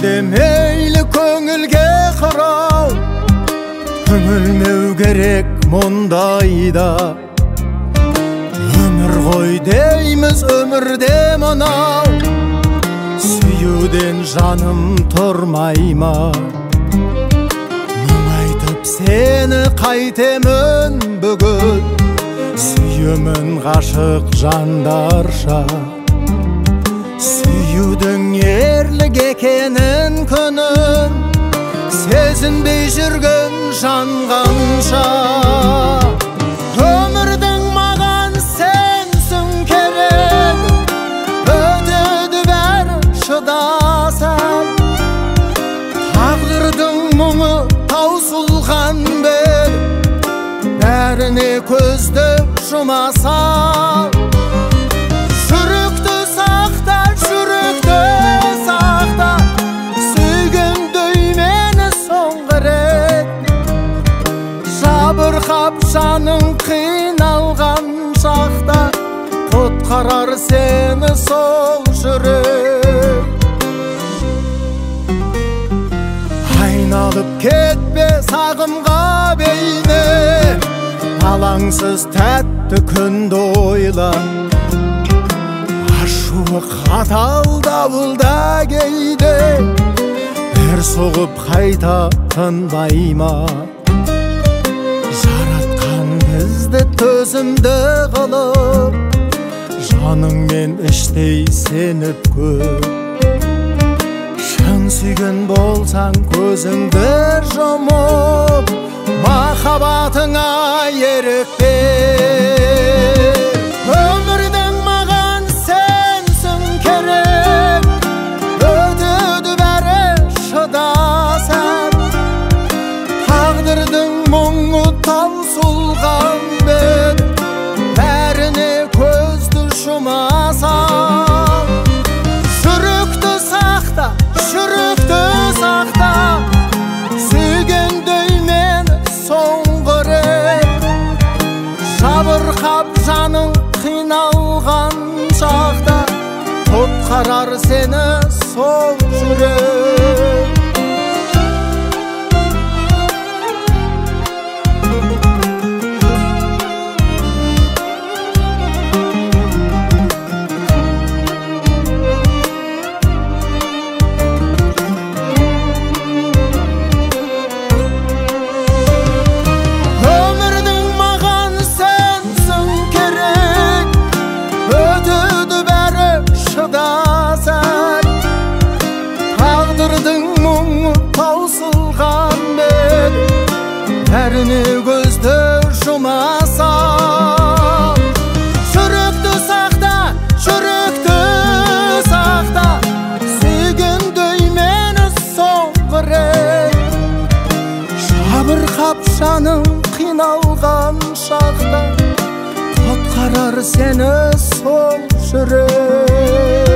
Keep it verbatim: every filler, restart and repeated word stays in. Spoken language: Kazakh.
де мейлі көңілге қарау, үңілмеу керек мұндайда. Өмір ғой дейміз өмірде мынау, сүюден жаным тұрмай ма? Мұңайтып сені қайтемін бүгін, сүйемін ғашық жандарша. Сүюдің ерлік екенін күнін, сезінбей жүрген жанғанша. Өмірдің маған сенсің керек, өтеді бәрі шыдасам. Тағдырдың мұңы таусылған бер, бәріне көзді жұмасам. Жүректі сақта, жүректі сақта, сүйгендей мені соңғы рет. Жабырқап жаның қиналған шақта, құтқарар сені сол жүрек. Айналып кетпе сағымға бейне, алаңсыз тәтті күнді ойла. Ашуы қатал дауылда кейде, бір соғып қайта тынбай ма? Жаратқан бізді төзімді қылып, жаныңмен іштей сеніп көп. Шын сүйген болсаң көзіңді жұмып, махаббатыңа ерік бер. Өмірдің маған сенсің керек, өтеді бәрі шыдасам. Тағдырдың мұңы таусылған бер, бәріне көзді жұмасам. Жүректі сақта, жүректі сақта, сүйгендей мені соңғы рет. Жабырқап жаның қиналған шақта, құтқарар сені сол жүрек. Тағдырдың мұңы таусылған бер, бәріне көзді жұмасам. Жүректі сақта, жүректі сақта, сүйгендей мені соңғы рет. Жабырқап жаның қиналған шақта, құтқарар сені сол жүрек.